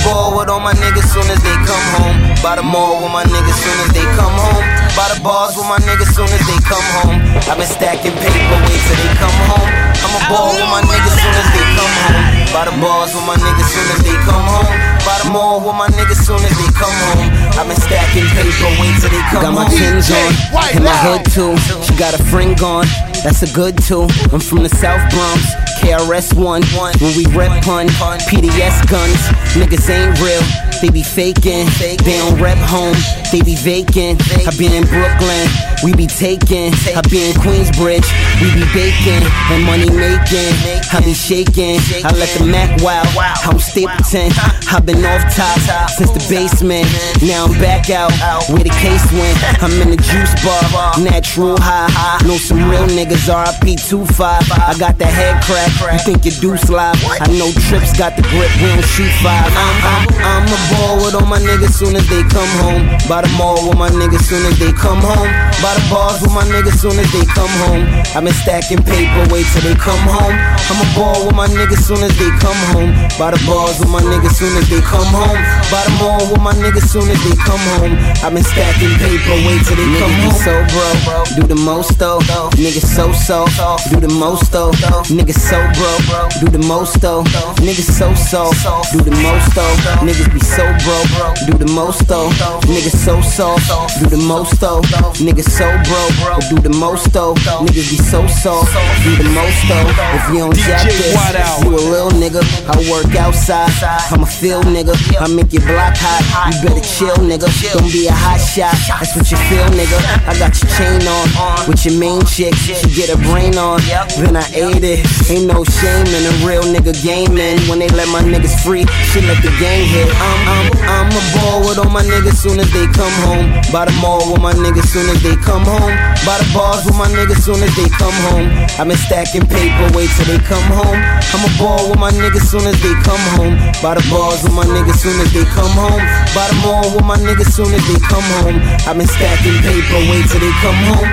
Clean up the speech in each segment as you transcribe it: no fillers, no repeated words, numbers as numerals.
ball with all my niggas soon as they come home. By the mall with my niggas soon as they come home. By the bars with my niggas soon as they come home. I've been stacking paper, wait till they come home. I'ma ball with my niggas soon as they come home. By the bars with my niggas soon as they come home. By the mall with my niggas soon as they come home. I've been stacking paper, wait till they come home. Got my Tim's on, in my head too. She got a friend gone, that's a good too. I'm from the South Bronx, KRS-One. When we rep pun, PDS guns. Niggas ain't real, they be faking. They don't rep home, they be vacant. I been in Brooklyn, we be taking. I be in Queensbridge, we be baking and money making. I be shaking, I let the Mac wow. I'm Stapleton, I been off top since the basement. Now I'm back out where the case went. I'm in the juice bar, natural high. Know some real niggas, RIP 25. I got the head crack, you think your deuce live. I know Trips got the grip, we don't shoot five. I'm a ball with all my niggas soon as they come home. By the mall with my niggas soon as they come home. By the bars with my niggas soon as they come home. I've been stacking paper, wait till they come home. I'm a ball with my niggas soon as they come home. By the bars with my niggas soon as they come home. By the mall with my niggas soon as they come home. I've been stacking paper, wait till they come home. So bro, do the most though. Niggas so, do the most though. Niggas so bro, do the most though. Niggas so, do the most though. Niggas be so bro, do the most though. Niggas so, do the most though. Niggas so bro, do the most though. Niggas be so, do the most though. If you don't jack this, you a little nigga. I work outside, I'm a field nigga. I make your block hot, you better chill nigga. Don't be a hot shot, that's what you feel nigga. I got your chain on, with your main chick. She get her brain on, then I ate it. Ain't no shame in a real nigga gaming. When they let my niggas free, she let the game hit. I'm a ball with all my niggas soon as they come home. By the mall with my niggas soon as they come home. By the bars with my niggas soon as they come home. I've been stacking paper, wait till they come home. I'm a ball with my niggas soon as they come home. By the bars with my niggas soon as they come home. By the mall with my niggas soon as they come home. I've been stacking paper, wait till they come home.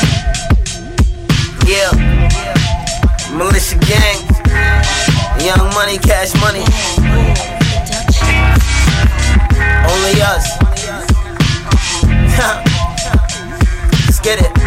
Yeah, Militia Gang, Young Money, Cash Money. Only us. Let's get it.